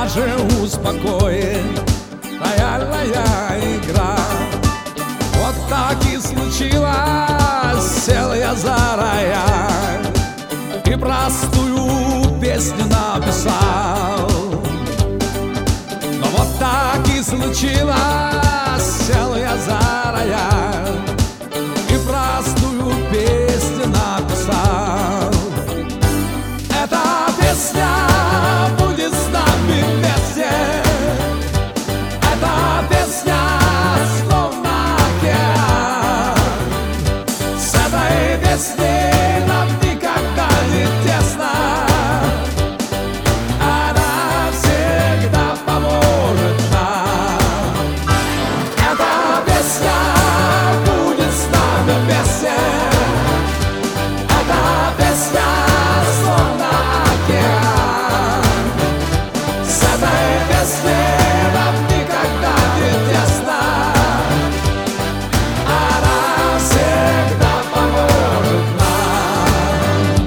даже успокоит рояльная игра. Вот так и случилось, сел я за рояль и простую песню написал. Но вот так и случилось, сел я за рояль и простую песню написал. Эта песня будет с нами вместе. Эта песня словно океан. С этой песней нам никогда не тесно. Она всегда поможет нам. Эта песня будет с нами вместе. Эта песня словно океан. С этой песней нам никогда не тесно. Она всегда поможет нам.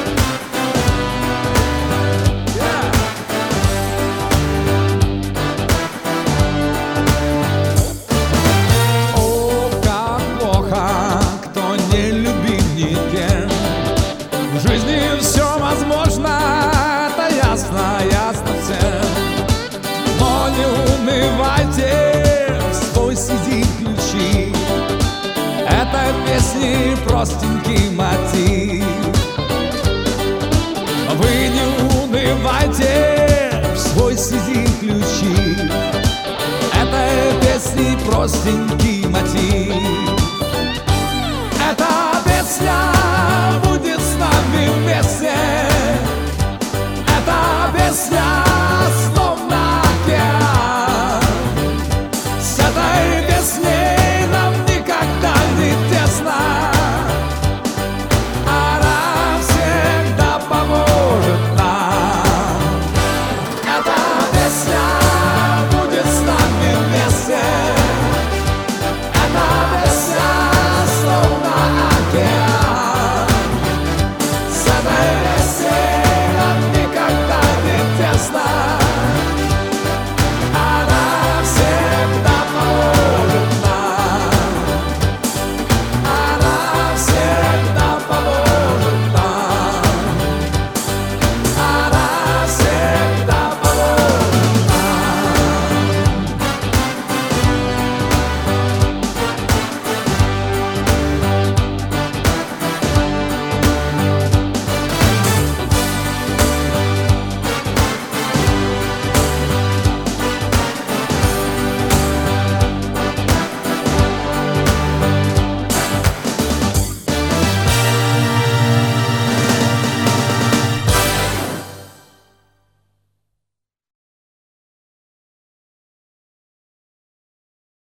О, как плохо, кто не любит никем. В жизни все возможно, это ясно, ясно всем. Но не унывайте, в свой CD ключи. Этой песни простенький мотив. Вы не унывайте, в свой CD ключи. Этой песни простенький